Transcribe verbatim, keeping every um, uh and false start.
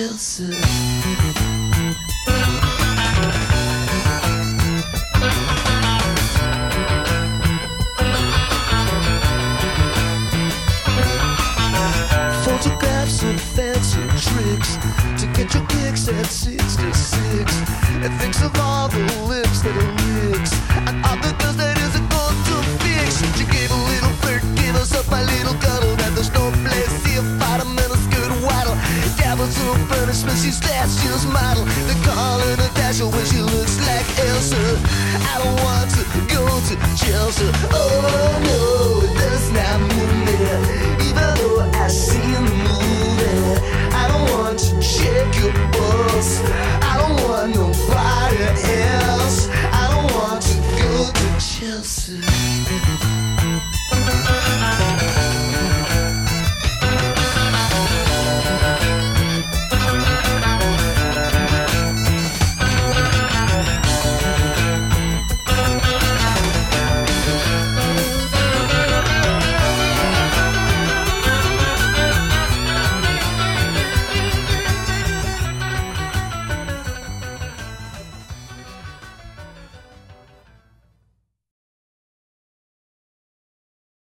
Elsa. Photographs and fancy tricks to get your kicks at sixty-six. And thinks of all the lips that are licks and all the girls that isn't going to fix. She gave a little flirt, gave us up my little cuddle. That there's no place here, fight a minute, skirt waddle. Devils to punishment, she's last year's model. They call her Natasha when she looks like Elsa. I don't want to go to Chelsea, oh no.